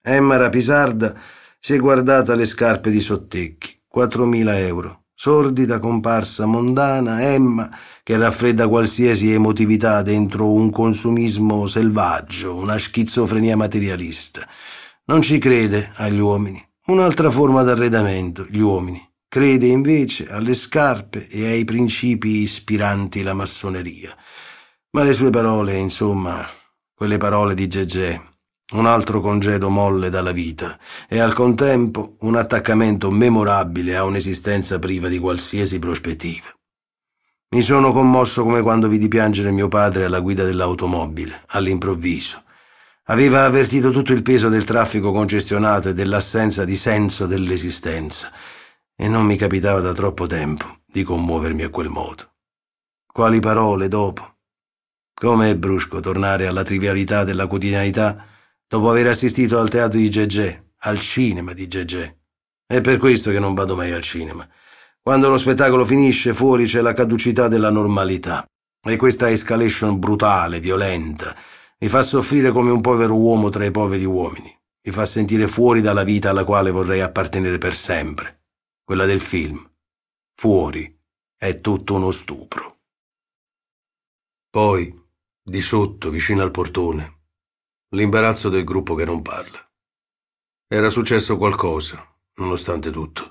Emma Rapisarda si è guardata le scarpe di Sottecchi, 4.000 euro. Sordida comparsa mondana, Emma che raffredda qualsiasi emotività dentro un consumismo selvaggio, una schizofrenia materialista. Non ci crede agli uomini. Un'altra forma d'arredamento, gli uomini. Crede invece alle scarpe e ai principi ispiranti la massoneria. Ma le sue parole, insomma, quelle parole di Gegè, un altro congedo molle dalla vita e al contempo un attaccamento memorabile a un'esistenza priva di qualsiasi prospettiva. Mi sono commosso come quando vidi piangere mio padre alla guida dell'automobile, all'improvviso. Aveva avvertito tutto il peso del traffico congestionato e dell'assenza di senso dell'esistenza, e non mi capitava da troppo tempo di commuovermi a quel modo. Quali parole dopo? Come è brusco tornare alla trivialità della quotidianità dopo aver assistito al teatro di Gegè, al cinema di Gegè. È per questo che non vado mai al cinema. Quando lo spettacolo finisce, fuori c'è la caducità della normalità. E questa escalation brutale, violenta, mi fa soffrire come un povero uomo tra i poveri uomini. Mi fa sentire fuori dalla vita alla quale vorrei appartenere per sempre. Quella del film. Fuori è tutto uno stupro. Poi, di sotto, vicino al portone, l'imbarazzo del gruppo che non parla. Era successo qualcosa, nonostante tutto.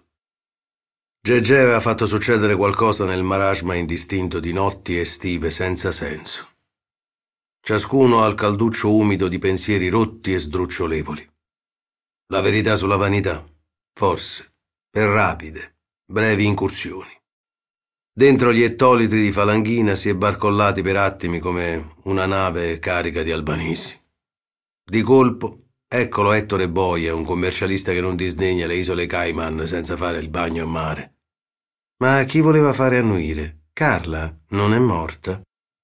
Gegè aveva fatto succedere qualcosa nel marasma indistinto di notti estive senza senso. Ciascuno al calduccio umido di pensieri rotti e sdrucciolevoli. La verità sulla vanità, forse, per rapide, brevi incursioni. Dentro gli ettolitri di Falanghina si è barcollati per attimi come una nave carica di albanesi. Di colpo, eccolo Ettore Boia, un commercialista che non disdegna le isole Cayman senza fare il bagno a mare. Ma chi voleva fare annuire? Carla non è morta?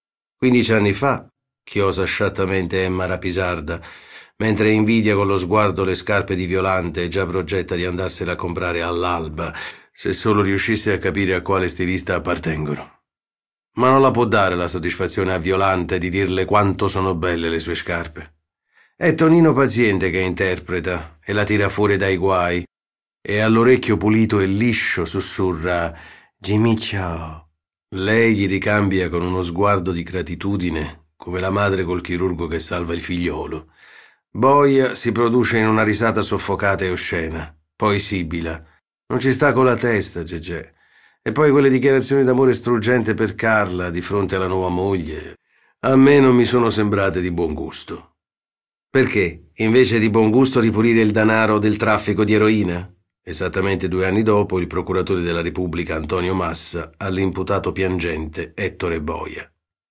15 anni fa, chiosa sciattamente Emma Rapisarda, mentre invidia con lo sguardo le scarpe di Violante e già progetta di andarsela a comprare all'alba, se solo riuscisse a capire a quale stilista appartengono. Ma non la può dare la soddisfazione a Violante di dirle quanto sono belle le sue scarpe. È Tonino Paziente che interpreta e la tira fuori dai guai, e all'orecchio pulito e liscio sussurra «Jimmy ciao». Lei gli ricambia con uno sguardo di gratitudine, come la madre col chirurgo che salva il figliolo. Boia si produce in una risata soffocata e oscena, poi sibila. Non ci sta con la testa, Gegè. E poi quelle dichiarazioni d'amore struggente per Carla di fronte alla nuova moglie. A me non mi sono sembrate di buon gusto. Perché, invece di buon gusto, ripulire il denaro del traffico di eroina? Esattamente 2 anni dopo, il procuratore della Repubblica Antonio Massa all'imputato piangente Ettore Boia.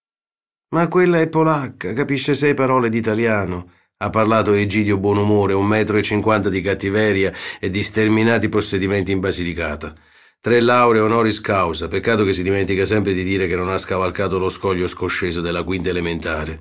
Ma quella è polacca, capisce 6 parole d'italiano. Ha parlato Egidio Buonumore, 1,50 m di cattiveria e di sterminati possedimenti in Basilicata. 3 lauree honoris causa, peccato che si dimentica sempre di dire che non ha scavalcato lo scoglio scosceso della quinta elementare.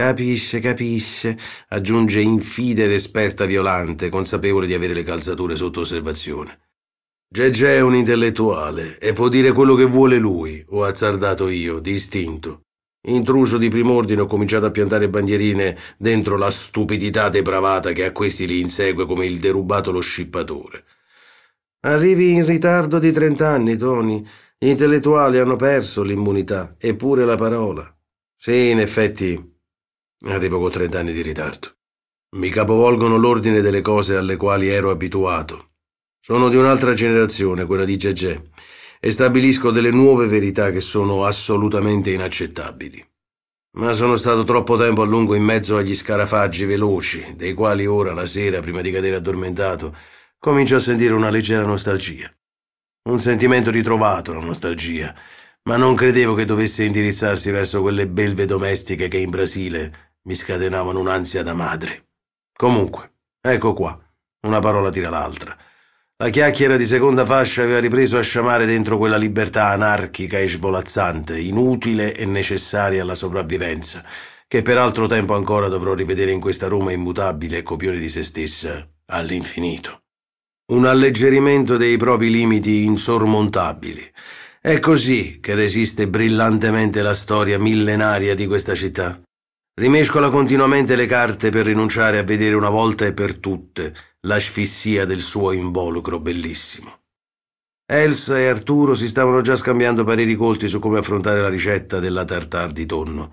Capisce, aggiunge infida ed esperta Violante, consapevole di avere le calzature sotto osservazione. Gegè è un intellettuale e può dire quello che vuole lui, ho azzardato io, di istinto. Intruso di prim'ordine ho cominciato a piantare bandierine dentro la stupidità depravata che a questi li insegue come il derubato lo scippatore. Arrivi in ritardo di 30 anni, Tony. Gli intellettuali hanno perso l'immunità, eppure la parola. Sì, in effetti, arrivo con 30 anni di ritardo. Mi capovolgono l'ordine delle cose alle quali ero abituato. Sono di un'altra generazione, quella di Gegè, e stabilisco delle nuove verità che sono assolutamente inaccettabili. Ma sono stato troppo tempo a lungo in mezzo agli scarafaggi veloci, dei quali ora, la sera, prima di cadere addormentato, comincio a sentire una leggera nostalgia. Un sentimento ritrovato, la nostalgia, ma non credevo che dovesse indirizzarsi verso quelle belve domestiche che in Brasile mi scatenavano un'ansia da madre. Comunque, ecco qua, una parola tira l'altra. La chiacchiera di seconda fascia aveva ripreso a sciamare dentro quella libertà anarchica e svolazzante, inutile e necessaria alla sopravvivenza, che per altro tempo ancora dovrò rivedere in questa Roma immutabile e copione di se stessa all'infinito. Un alleggerimento dei propri limiti insormontabili. È così che resiste brillantemente la storia millenaria di questa città. Rimescola continuamente le carte per rinunciare a vedere una volta e per tutte l'asfissia del suo involucro bellissimo. Elsa e Arturo si stavano già scambiando pareri colti su come affrontare la ricetta della tartare di tonno.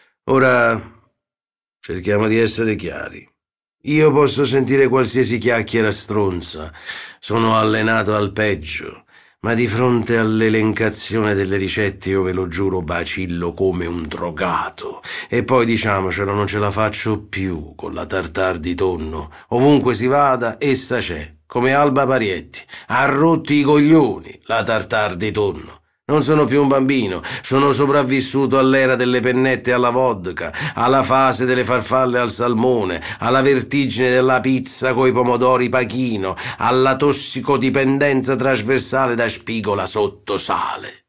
Ora cerchiamo di essere chiari. Io posso sentire qualsiasi chiacchiera stronza, sono allenato al peggio, ma di fronte all'elencazione delle ricette io ve lo giuro vacillo come un drogato. E poi diciamocelo, non ce la faccio più con la tartare di tonno. Ovunque si vada, essa c'è, come Alba Parietti. Ha rotti i coglioni la tartare di tonno. Non sono più un bambino, sono sopravvissuto all'era delle pennette alla vodka, alla fase delle farfalle al salmone, alla vertigine della pizza coi pomodori pachino, alla tossicodipendenza trasversale da spigola sotto sale.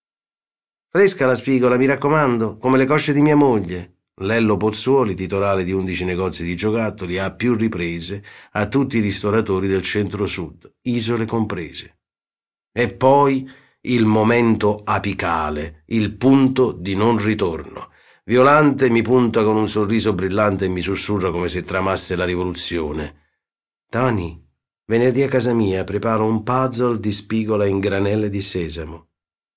Fresca la spigola, mi raccomando, come le cosce di mia moglie. Lello Pozzuoli, titolare di 11 negozi di giocattoli, ha a più riprese a tutti i ristoratori del centro-sud, isole comprese. E poi il momento apicale, il punto di non ritorno. Violante mi punta con un sorriso brillante e mi sussurra come se tramasse la rivoluzione. Tony, venerdì a casa mia preparo un puzzle di spigola in granelle di sesamo.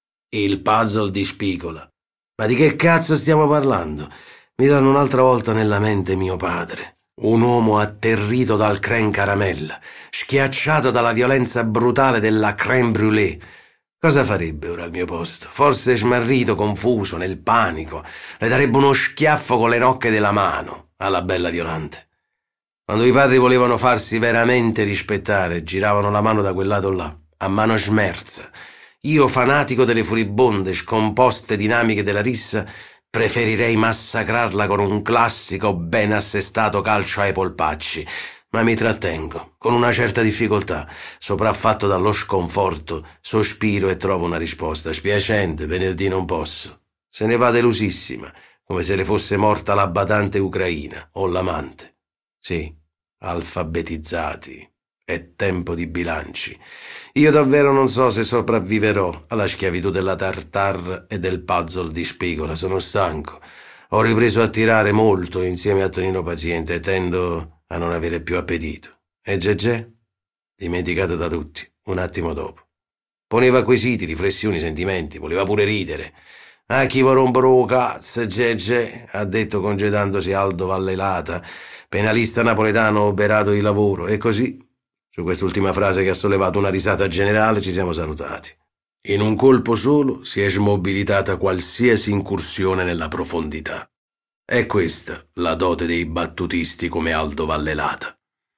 Il puzzle di spigola? Ma di che cazzo stiamo parlando? Mi torna un'altra volta nella mente mio padre. Un uomo atterrito dal crème caramella, schiacciato dalla violenza brutale della crème brûlée. Cosa farebbe ora al mio posto? Forse smarrito, confuso, nel panico. Le darebbe uno schiaffo con le nocche della mano alla bella Violante. Quando i padri volevano farsi veramente rispettare, giravano la mano da quel lato là, a mano smerza. Io, fanatico delle furibonde, scomposte dinamiche della rissa, preferirei massacrarla con un classico ben assestato calcio ai polpacci. Ma mi trattengo, con una certa difficoltà, sopraffatto dallo sconforto, sospiro e trovo una risposta spiacente, venerdì non posso. Se ne va delusissima, come se le fosse morta la badante ucraina o l'amante. Sì, alfabetizzati, è tempo di bilanci. Io davvero non so se sopravviverò alla schiavitù della tartare e del puzzle di spigola, sono stanco. Ho ripreso a tirare molto insieme a Tonino Paziente e tendo a non avere più appetito. E Gegè? Dimenticato da tutti, un attimo dopo. Poneva quesiti, riflessioni, sentimenti, voleva pure ridere. A chi vuoi rompere lo cazzo, Gegè, ha detto congedandosi Aldo Vallelata, penalista napoletano oberato di lavoro, e così, su quest'ultima frase che ha sollevato una risata generale, ci siamo salutati. In un colpo solo si è smobilitata qualsiasi incursione nella profondità. È questa la dote dei battutisti come Aldo Vallelata.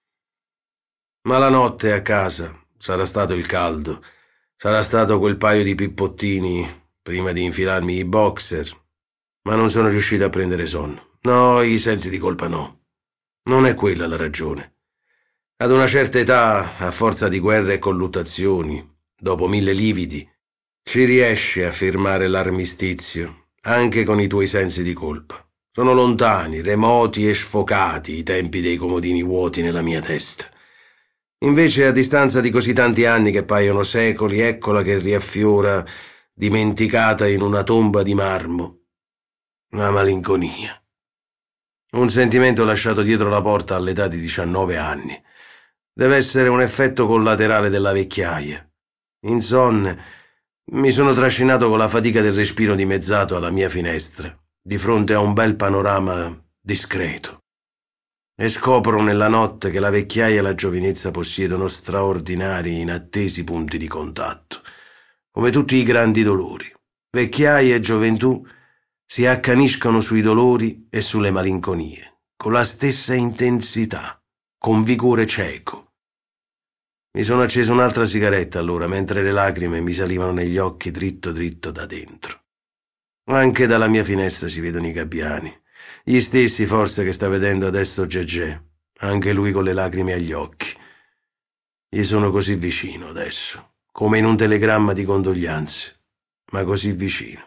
Ma la notte a casa sarà stato il caldo, sarà stato quel paio di pippottini prima di infilarmi i boxer, ma non sono riuscito a prendere sonno. No, i sensi di colpa no. Non è quella la ragione. Ad una certa età, a forza di guerre e colluttazioni, dopo 1000 lividi, ci riesci a firmare l'armistizio, anche con i tuoi sensi di colpa. Sono lontani, remoti e sfocati i tempi dei comodini vuoti nella mia testa. Invece, a distanza di così tanti anni che paiono secoli, eccola che riaffiora, dimenticata in una tomba di marmo, la malinconia. Un sentimento lasciato dietro la porta all'età di 19 anni. Deve essere un effetto collaterale della vecchiaia. Insonne, mi sono trascinato con la fatica del respiro dimezzato alla mia finestra, di fronte a un bel panorama discreto. E scopro nella notte che la vecchiaia e la giovinezza possiedono straordinari, inattesi punti di contatto. Come tutti i grandi dolori, vecchiaia e gioventù si accaniscono sui dolori e sulle malinconie, con la stessa intensità, con vigore cieco. Mi sono acceso un'altra sigaretta allora, mentre le lacrime mi salivano negli occhi dritto dritto da dentro. Anche dalla mia finestra si vedono i gabbiani, gli stessi forse che sta vedendo adesso Gegè, anche lui con le lacrime agli occhi. Gli sono così vicino adesso, come in un telegramma di condoglianze, ma così vicino.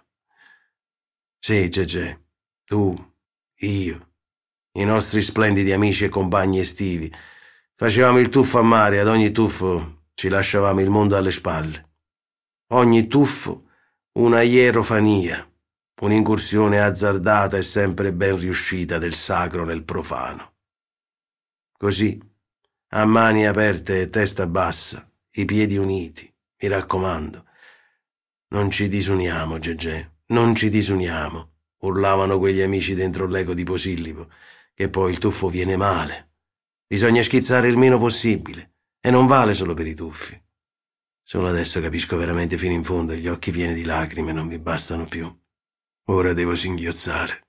Sì, Gegè, tu, io, i nostri splendidi amici e compagni estivi, facevamo il tuffo a mare e ad ogni tuffo ci lasciavamo il mondo alle spalle. Ogni tuffo una ierofania. un'incursione azzardata e sempre ben riuscita del sacro nel profano. Così, a mani aperte e testa bassa, i piedi uniti, mi raccomando. Non ci disuniamo, Gegè, non ci disuniamo, urlavano quegli amici dentro l'eco di Posillipo, che poi il tuffo viene male. Bisogna schizzare il meno possibile, e non vale solo per i tuffi. Solo adesso capisco veramente fino in fondo e gli occhi pieni di lacrime non mi bastano più. Ora devo singhiozzare.